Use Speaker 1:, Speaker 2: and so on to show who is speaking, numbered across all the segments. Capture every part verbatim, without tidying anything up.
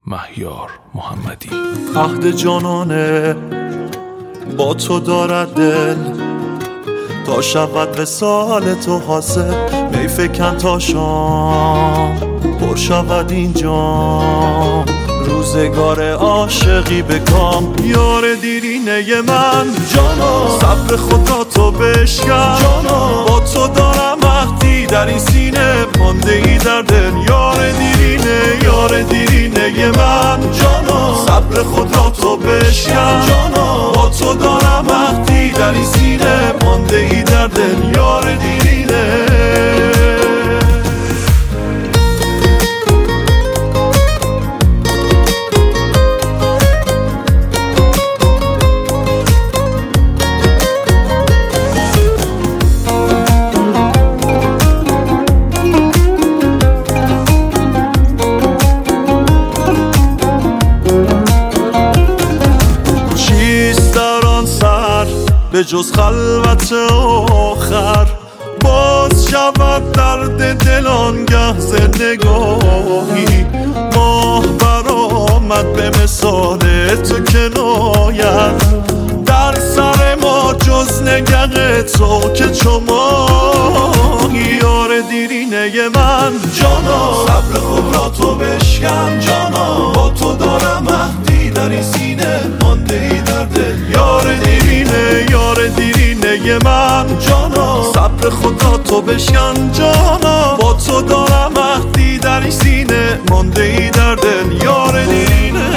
Speaker 1: مهیار محمدی.
Speaker 2: عهد جانانه با تو دارد دل، تا شود وصال تو حاصل. می فکن تا شام پر شود اینجا، روزگار عاشقی به کام. یار دیرینه من جانا، صبر خدا تو بشکن جانا. با تو دارم عهدی در این سینه، مانده ای در دل. یار دیرینه یار دیرینه من جانا، صبر خدا تو بشکن جانا. با تو دارم عهدی در این سینه، مانده ای در دل. یار دیرینه به جز خلوت آخر، باز شود درد دل آنگه ز نگاهی. ماه برآمد به مثال تو کنایت، در سر ما جز نگه تو که چو ماهی. یار دیرینه من جانا، صبر خود را تو بشکن جانا. با تو دارم عهدی در این سینه، مانده ای در دل. یار دیرینه یار دیرینه من جانا، صبر خدا تو بشکن جانا. با تو دارم عهدی در این سینه، مانده ای در دل. یار دیرینه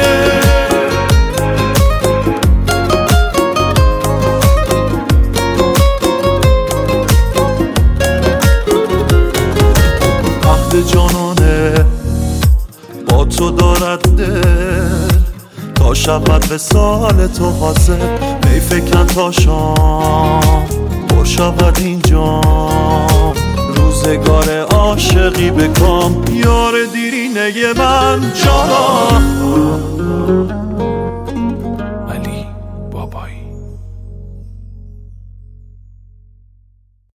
Speaker 2: جانانه با تو دارد دل، تا شود وصال تو حاصل. می فکن تا شام پر شود اینجا، روزگار عاشقی به کام. یار دیرینه من جانا.